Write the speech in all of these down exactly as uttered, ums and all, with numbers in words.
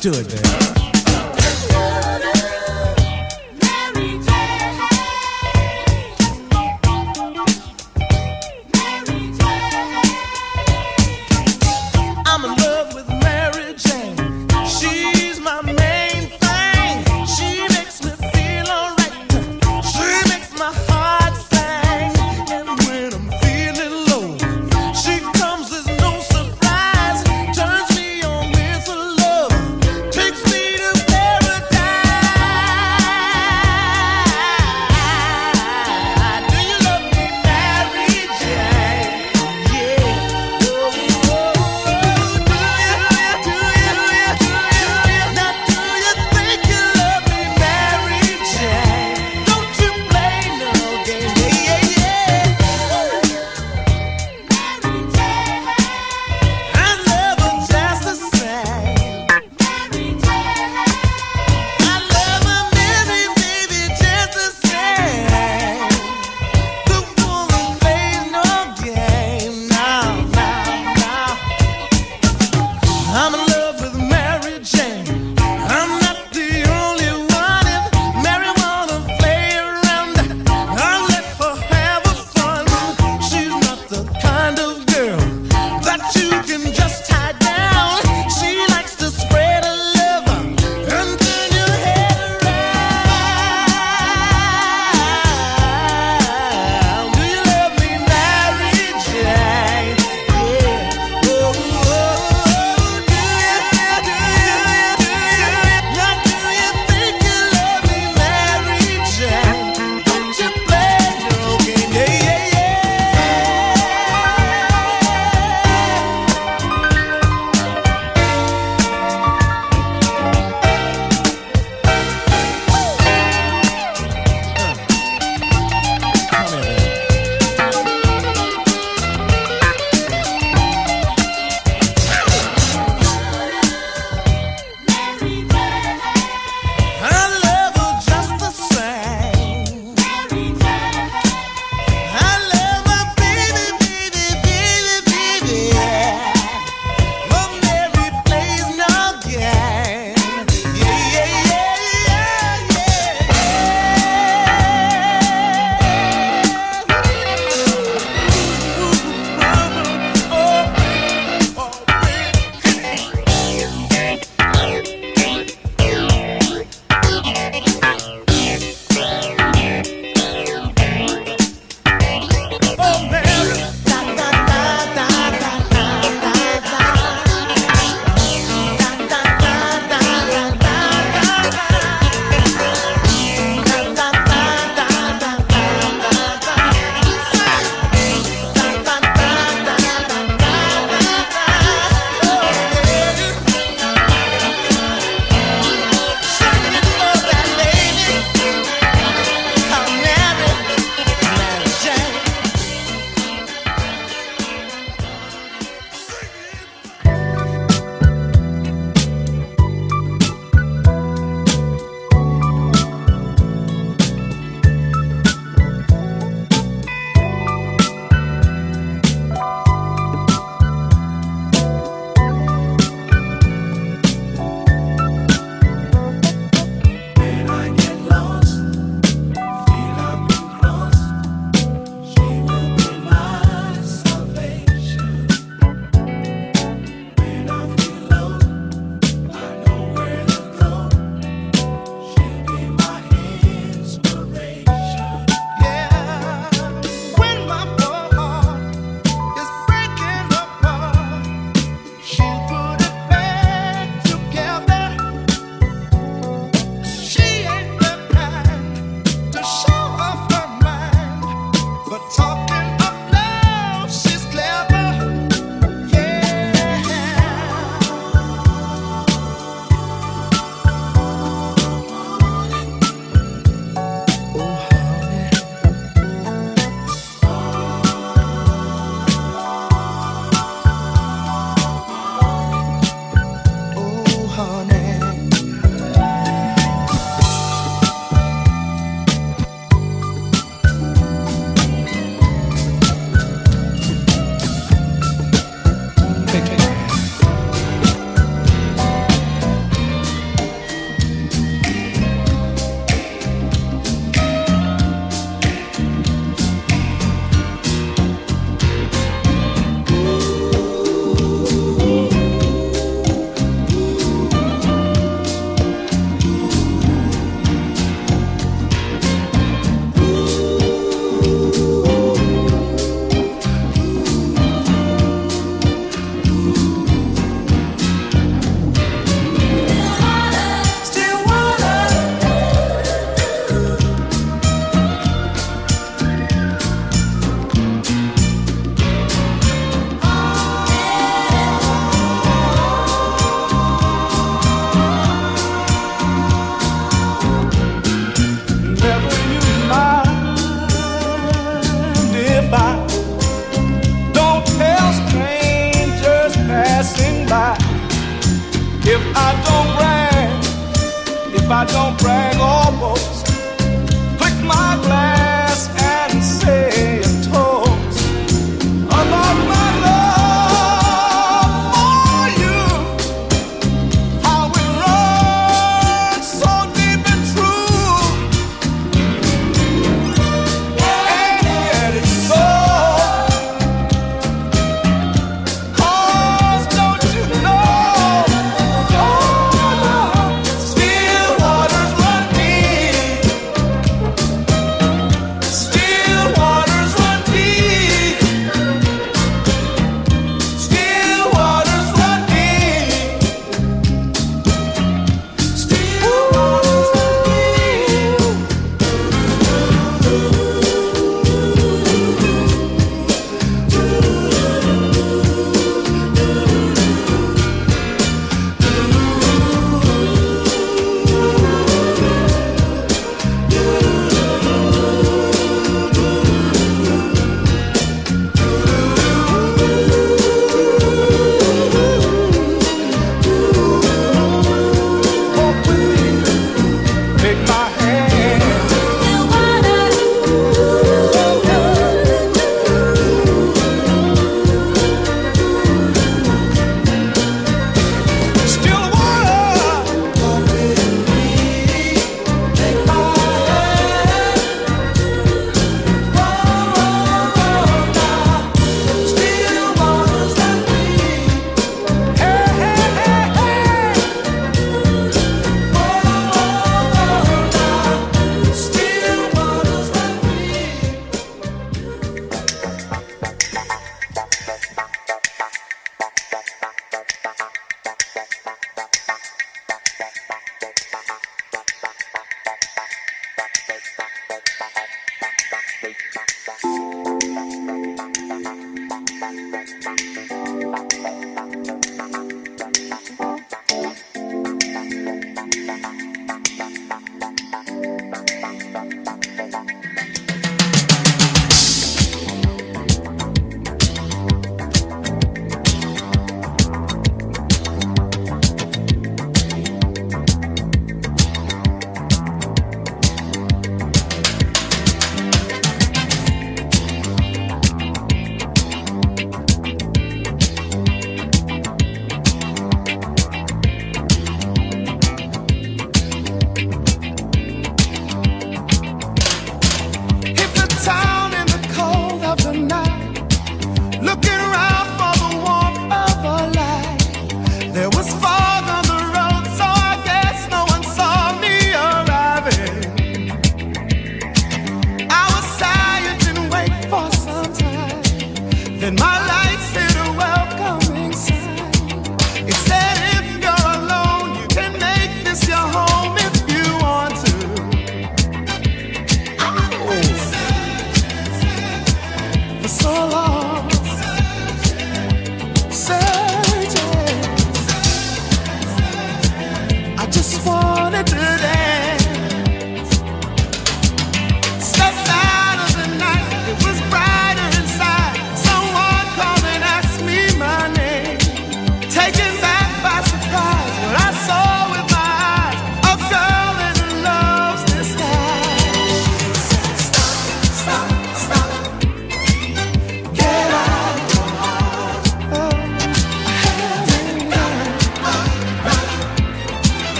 Do it, baby. Takes me passing by. If I don't brag, if I don't brag or boast, click my glass and say a toast about my love for you. How it runs so deep and true, and yet it's so. 'Cause don't you know, oh, still waters run deep.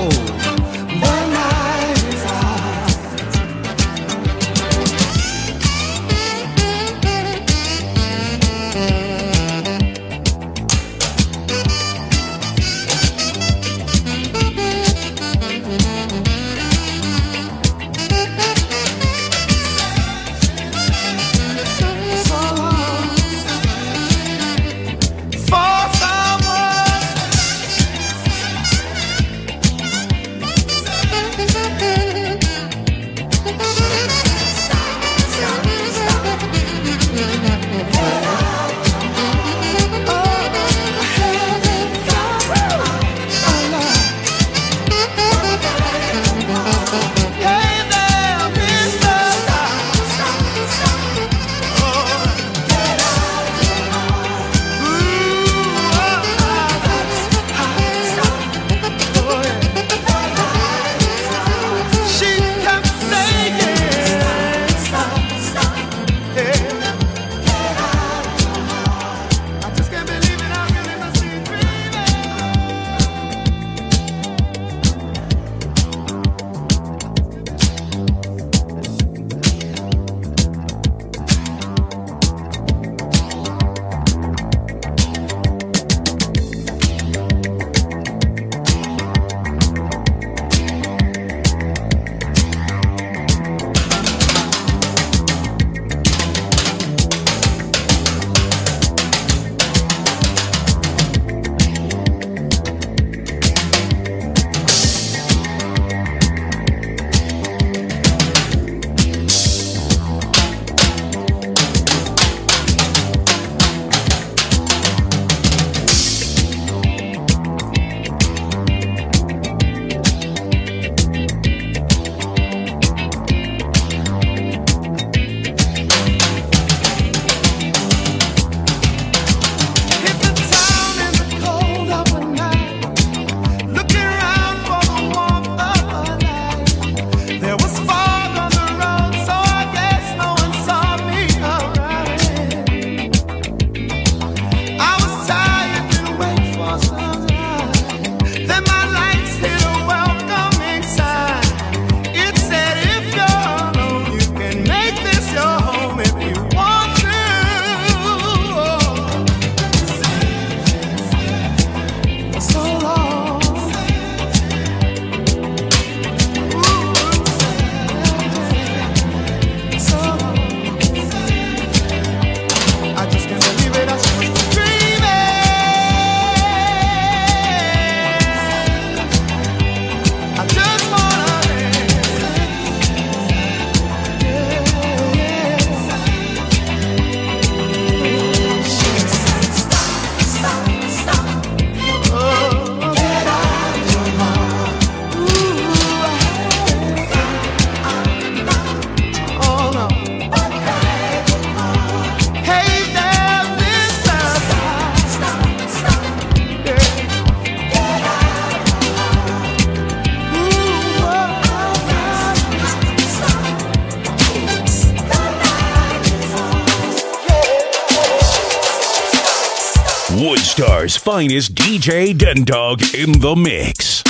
Woodstar's finest D J Dendog in the mix.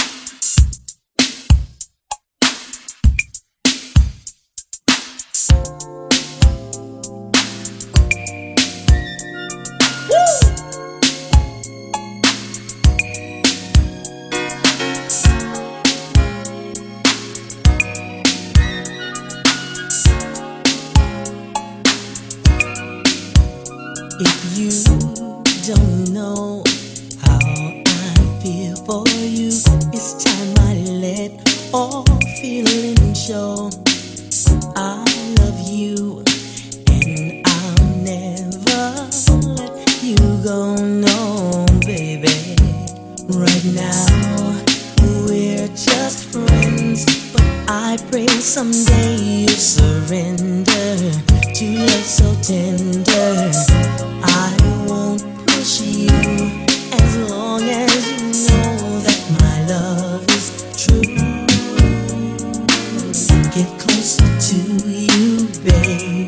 If you don't know how I feel for you, it's time I let all feeling show. I love you and I'll never let you go, no, baby. Right now we're just friends, but I pray someday you'll surrender to love so tender. I won't push you as long as you know that my love is true. Get closer to you, baby,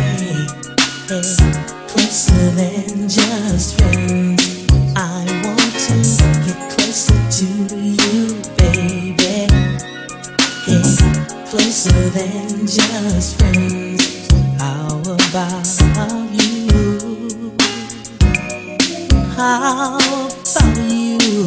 closer than just friends. I want to get closer to you, baby. than just friends. How about you? How about you?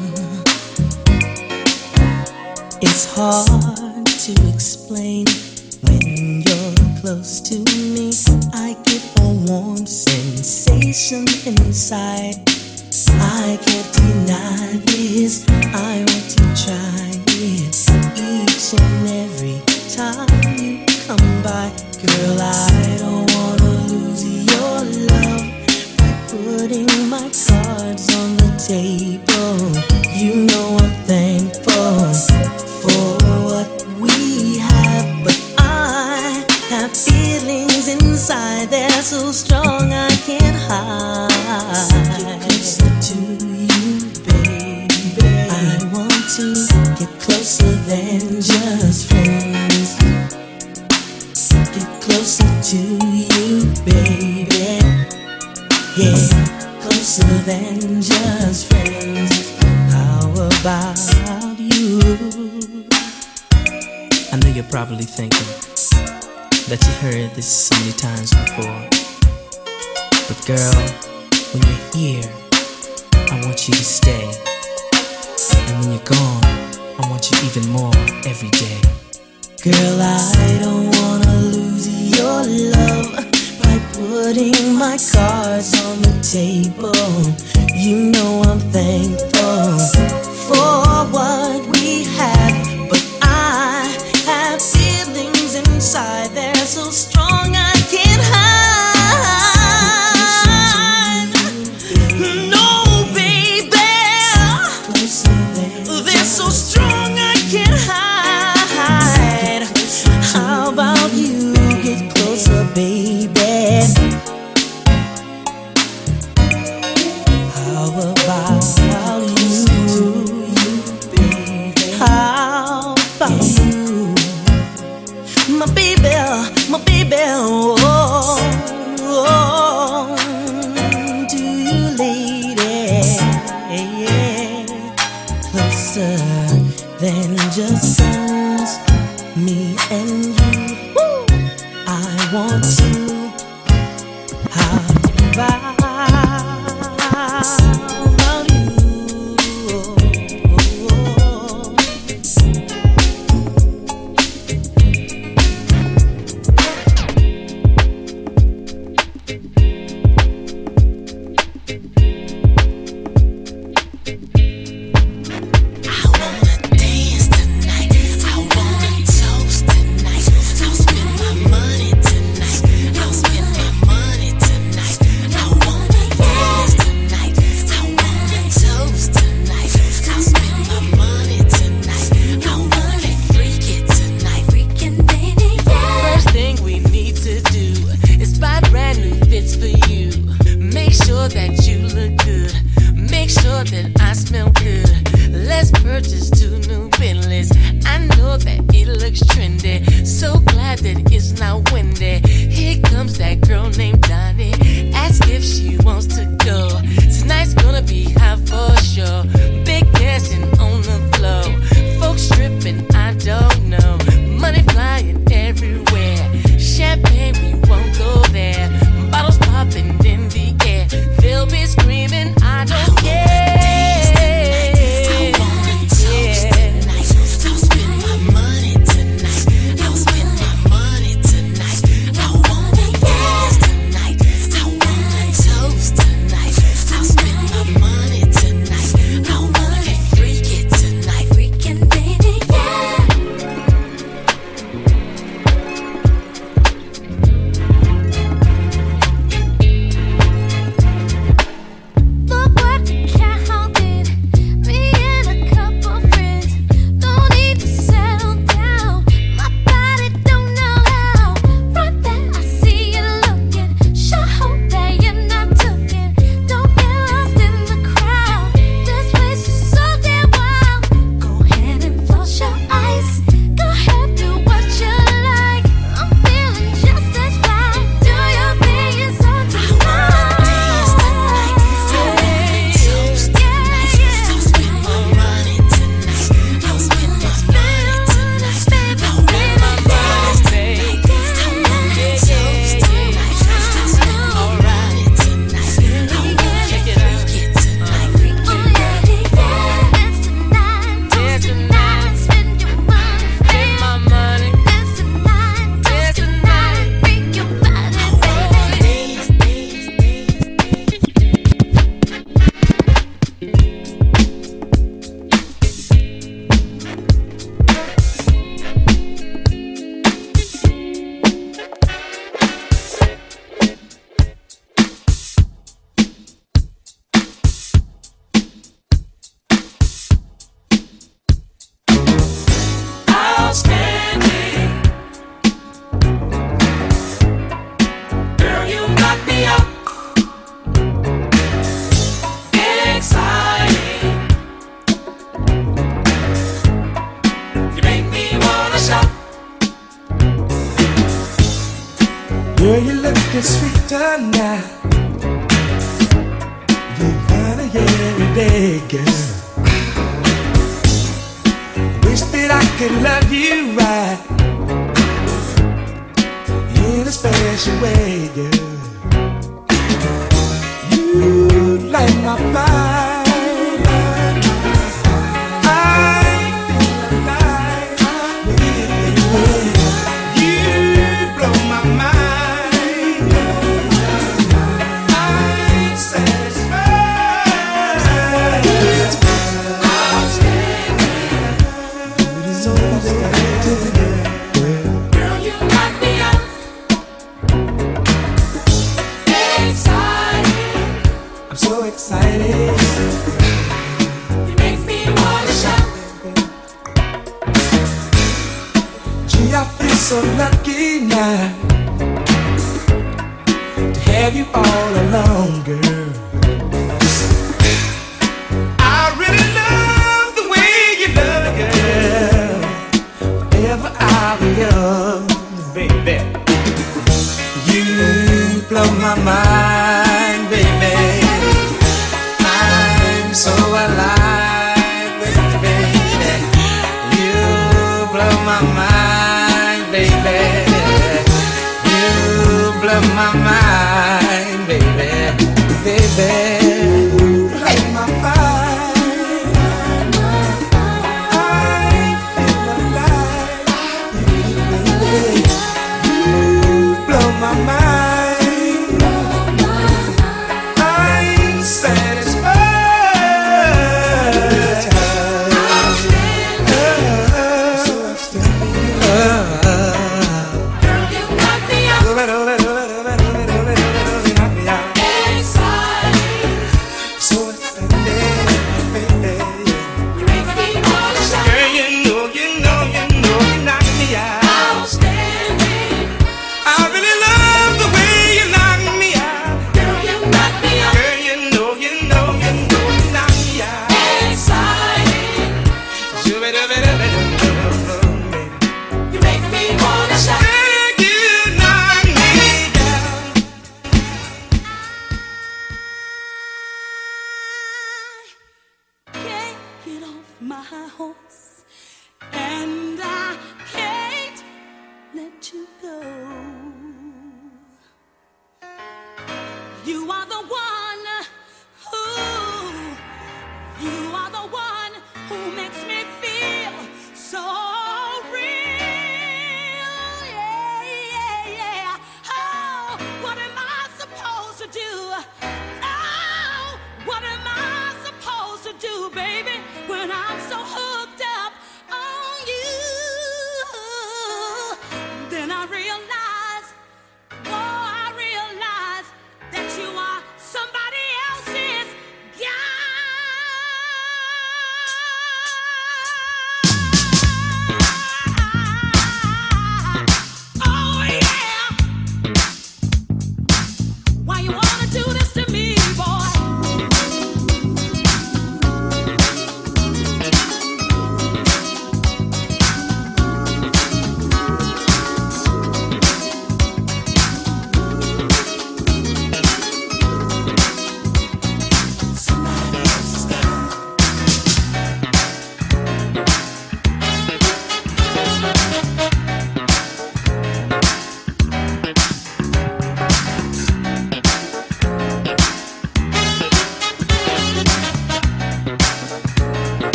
It's hard to explain when you're close to me. I get a warm sensation inside. I can't deny this. I want to try it each and every time you come by. Girl, I don't wanna lose your love by putting my cards on the table. You know I'm thankful for what we have, but I have feelings inside. They're so strong I can't hide. Get closer to you, baby. I want to get closer than just friends. Get closer to you, baby. Yeah, closer than just friends. How about you? I know you're probably thinking that you heard this so many times before. But girl, when you're here, I want you to stay. And when you're gone, I want you even more every day. Girl, I don't wanna lose your love by putting my cards on the table. You know I'm thankful for what we have, but I have feelings inside. They're so strong I can't hide. No, baby, they're so strong I can't hide. How about you get closer, baby? How about you, baby? How about you, my baby, my baby? Oh, oh, do you, lady? Closer than just friends, me and you. Woo! I want to. How about, about you? I wanna dance tonight. I wanna toast tonight. I'll spend my money tonight. I'll Girl, you're looking sweeter now. You're kind of every day, girl. Wish that I could love you right in a special way, girl. You light my fire. So lucky now to have you all along, girl. I really love the way you love, girl. Forever I'll be yours, baby. You blow my mind, baby. I'm so alive, baby. You blow my mind. Baby, you blow my mind, baby, baby, light my fire. I feel alive, baby, you blow my mind. I'm satisfied.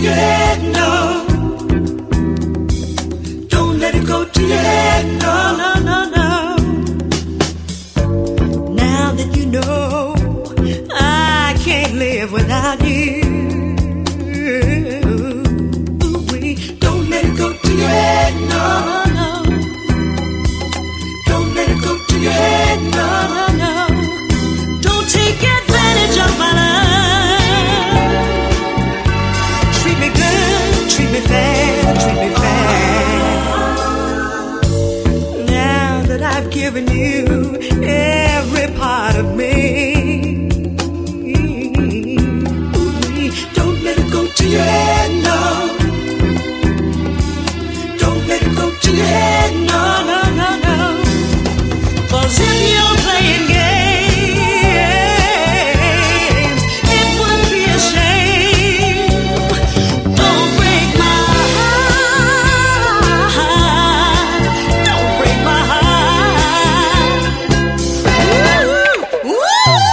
your head, no. Don't let it go to your head, no, no, no, no. Now that you know I can't live without you, ooh-wee. Don't let it go to your head, no, no. Don't let it go to your head, no, no, no. Don't take advantage of my love. Treat me good, treat me fair, treat me fair. Now that I've given you every part of me, don't let it go to your head, no. Don't let it go to your head, no, no, no, no. 'Cause if you're playing games, it would be a shame. Don't break my heart. Don't break my heart. Woo!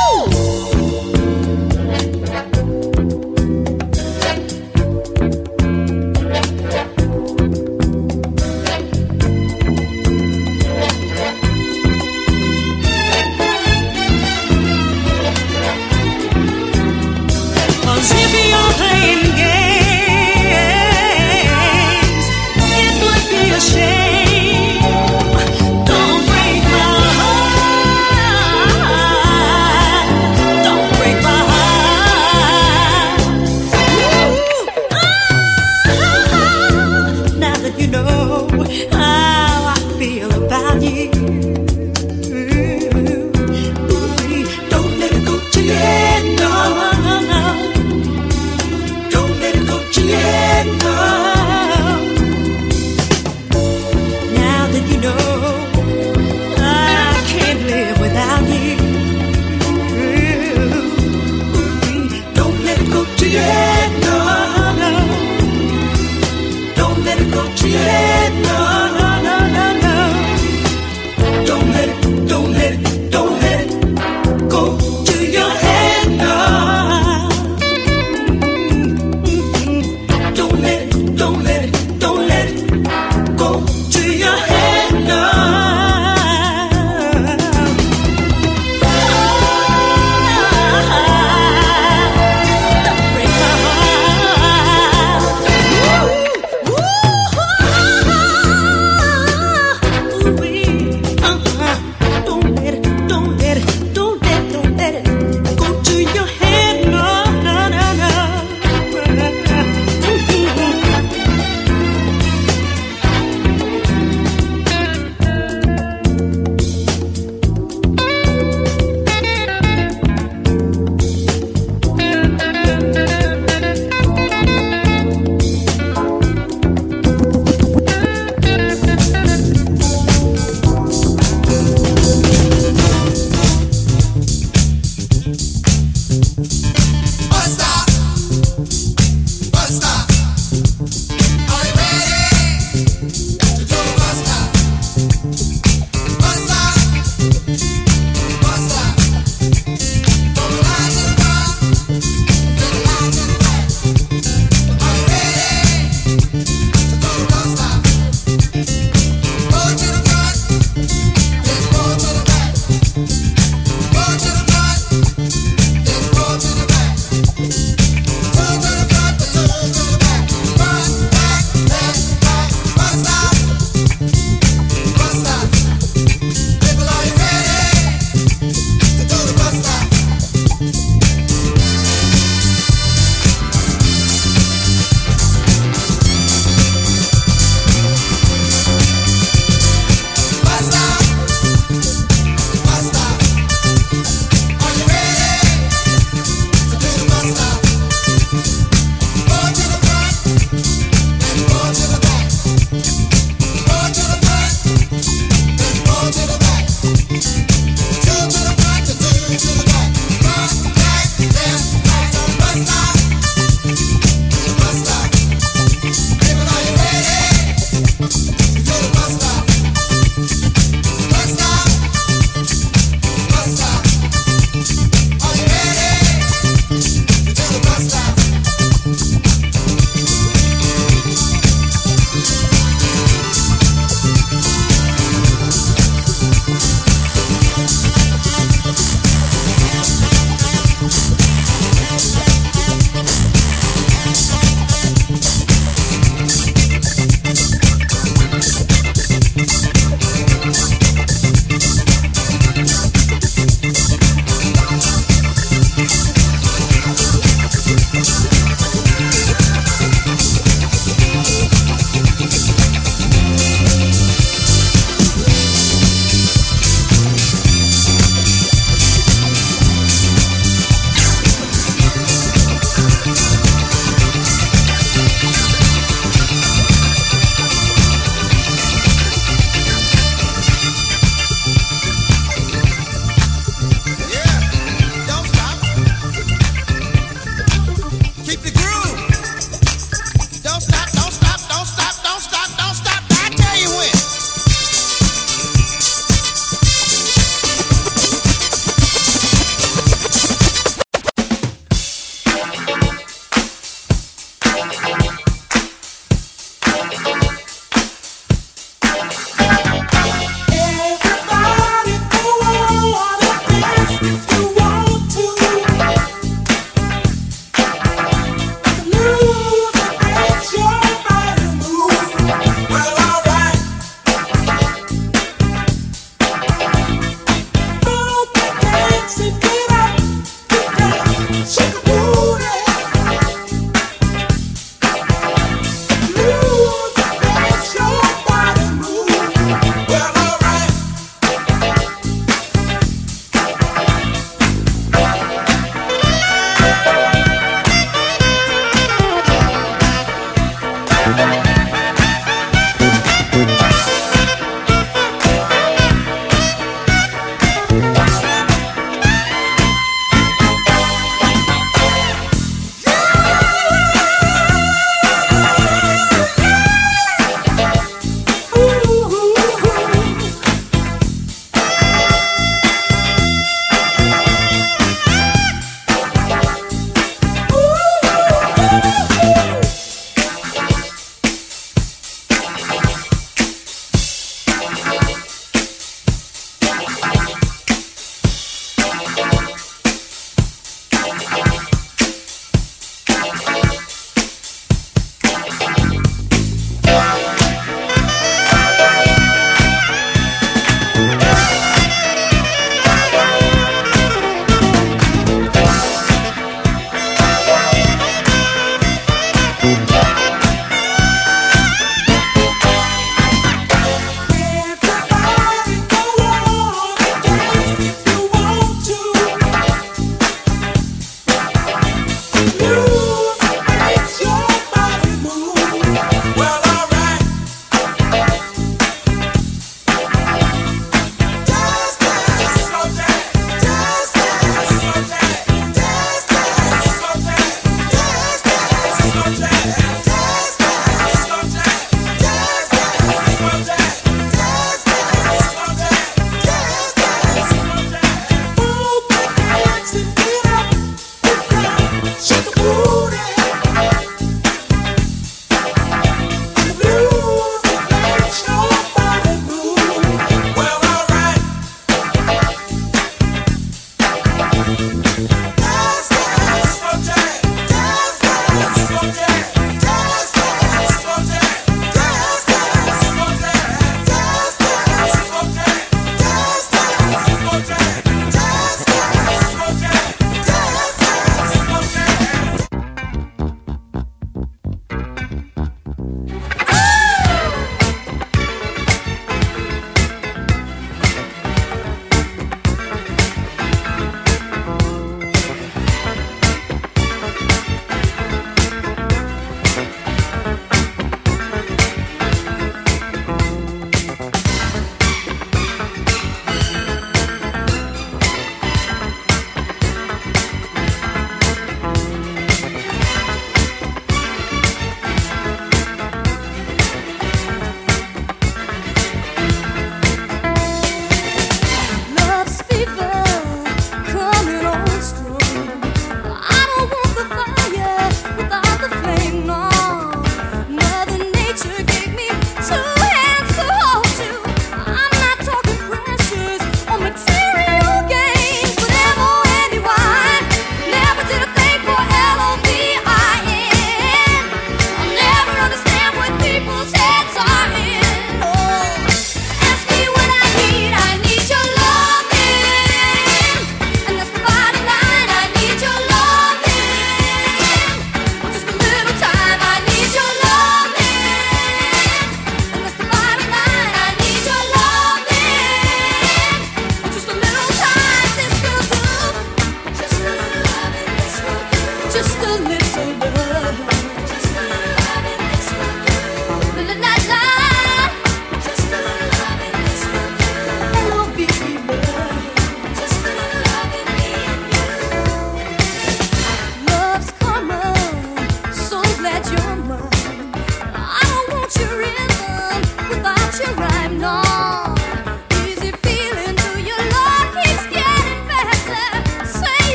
Cause if you're playing games, it would be a shame. Don't break my heart. Don't break my heart. Ooh, ah, now that you know how I feel about you, ooh, don't let it go to your head, no, no, no. Don't let it go to your head, no. Now that you know I can't live without you, don't let it go to your head, no, no. Don't let it go to your head, no, no, no, no, no. Don't let it, don't let it, don't let it go to your head,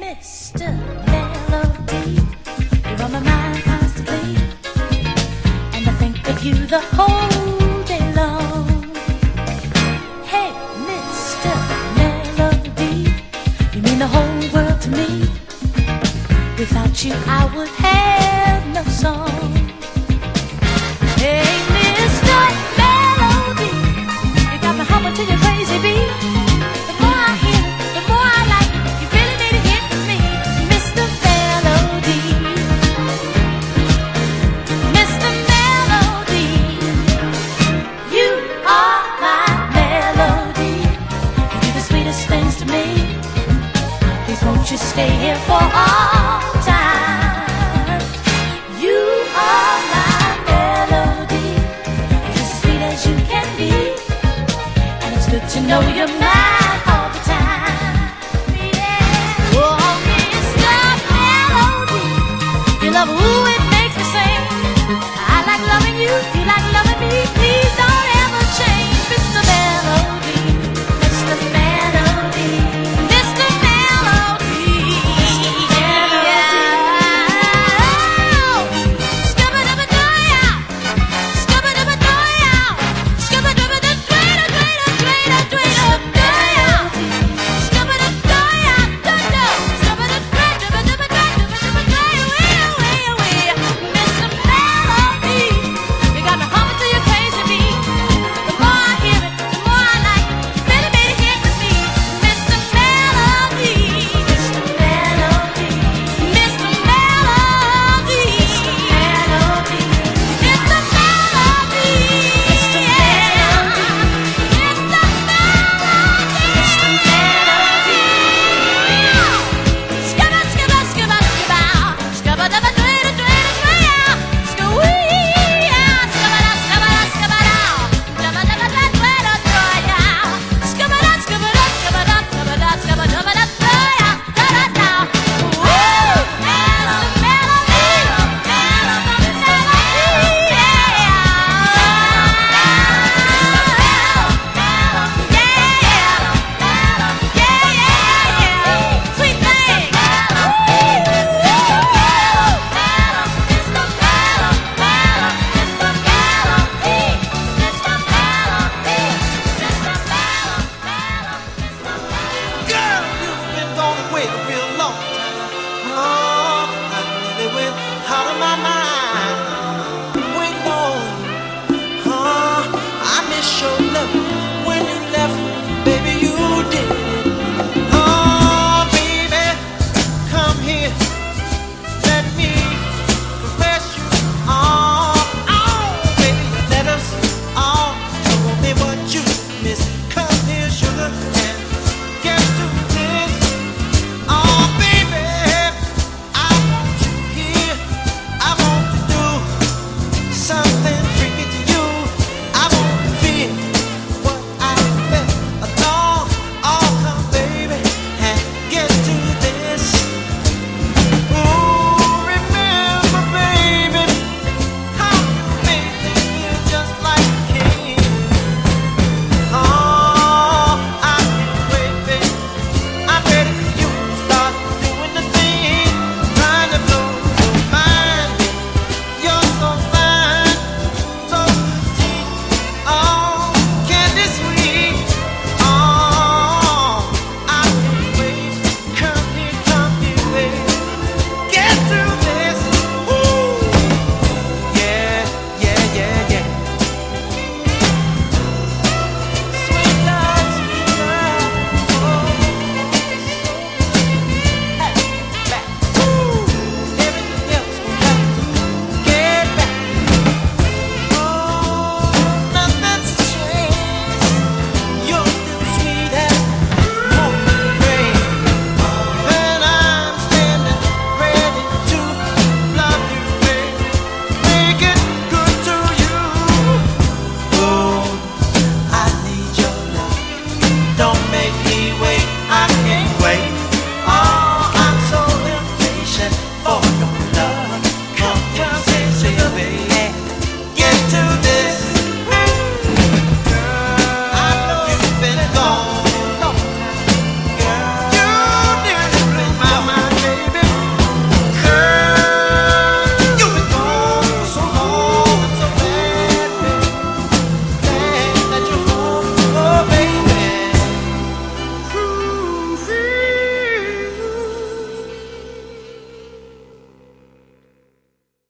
Mister Melody, you're on my mind constantly, and I think of you the whole day long. Hey, Mister Melody, you mean the whole world to me. Without you, I would have no song. Hey, Mister Melody, you got me humming to your crazy beat. The more I hear it, the more I like it. You really made a hit with me, Mister Melody. Mister Melody, you are my melody. You do the sweetest things to me. Please won't you stay here for all time? You are my melody. You're as sweet as you can be, and it's good to know you're mine all the time. Yeah. Oh, Mister Melody, you love who it makes me sing. I like loving you, you like loving me. Please don't ever change, Mister Melody. Mister Melody, Mister Melody, yeah. Scubba-dubba-doo-ya, scubba-dubba-doo-ya, scubba-dubba-doo-doo-doo-doo-doo-doo-ya, scubba-doo-doo-ya, doo-doo, scubba-doo-doo-doo-doo-doo-doo-doo-ya. Mister Melody, you got me humming to your crazy beat. The more I hear it, the more I like it. You really made a hit with me, Mister Melody. Mister Melody, Mister Melody, Mister Melody, Mister Melody, Mister Melody, Mister Melody. Skubba, skubba, skubba, skubba, skubba-dubba-doo-doo-doo-doo-ya, skoo-wee-ya, skubba-da, skubba-da, skubba-da, dubba-dubba-doo-doo-doo-ya, skubba-da, skubba-da, skubba-da, skubba-da, skubba-dubba-doo-ya, da-da-da. Woo! Mister Melody, Mister Melody, yeah. Sweet thing. Girl, you've been gone away a real long time. Oh, I nearly went out of my mind. Waiting on you. Oh, I miss your love. When you left, baby, you did. Oh, baby, come here. Let me caress you. Oh, oh, baby, let us all know me what you miss. Come